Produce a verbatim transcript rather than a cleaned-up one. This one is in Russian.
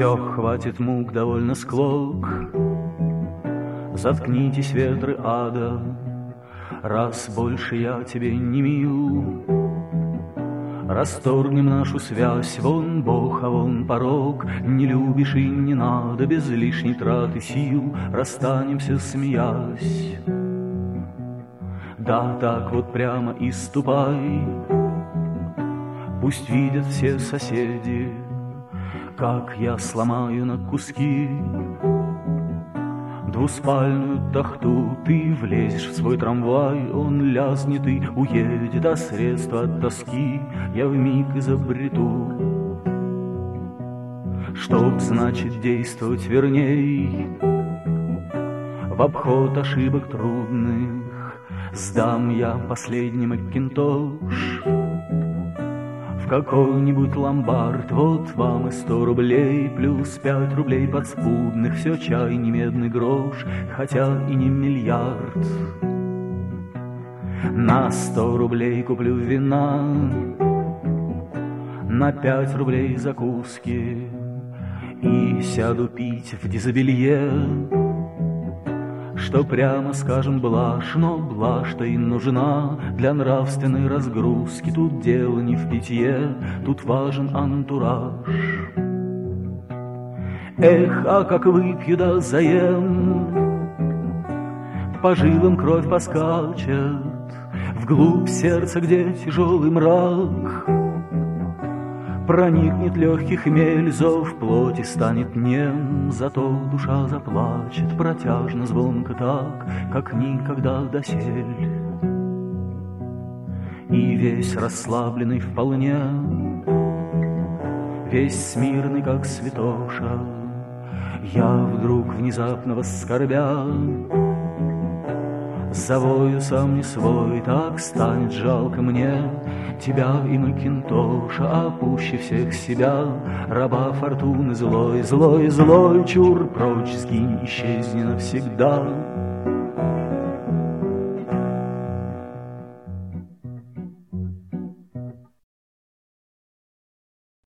Все, хватит мук, довольно склок. Заткнитесь, ветры ада, раз больше я тебе не мил. Расторгнем нашу связь, вон Бог, а вон порог. Не любишь и не надо, без лишней траты сил расстанемся, смеясь. Да, так вот прямо и ступай. Пусть видят все соседи, как я сломаю на куски двуспальную тахту. Ты влезешь в свой трамвай, он лязнет и уедет, а средства от тоски я вмиг изобрету. Чтоб, значит, действовать верней, в обход ошибок трудных сдам я последний макинтош в какой-нибудь ломбард. Вот вам и сто рублей, плюс пять рублей подспудных. Все чай, не медный грош, хотя и не миллиард. На сто рублей куплю вина, на пять рублей закуски и сяду пить в дизобелье, что, прямо скажем, блажь, но блажь-то и нужна для нравственной разгрузки. Тут дело не в питье, тут важен антураж. Эх, а как выпью да заем, по жилам кровь поскачет, вглубь сердца, где тяжелый мрак. Проникнет легкий хмель, зов плоти станет нем, зато душа заплачет протяжно, звонко так, как никогда досель. И весь расслабленный вполне, весь смирный, как святоша, я вдруг внезапно воскорбя завою сам не свой. Так станет жалко мне тебя и макинтоша, а пуще всех себя, раба фортуны злой, злой, злой. Чур прочь, сгинь, исчезни навсегда.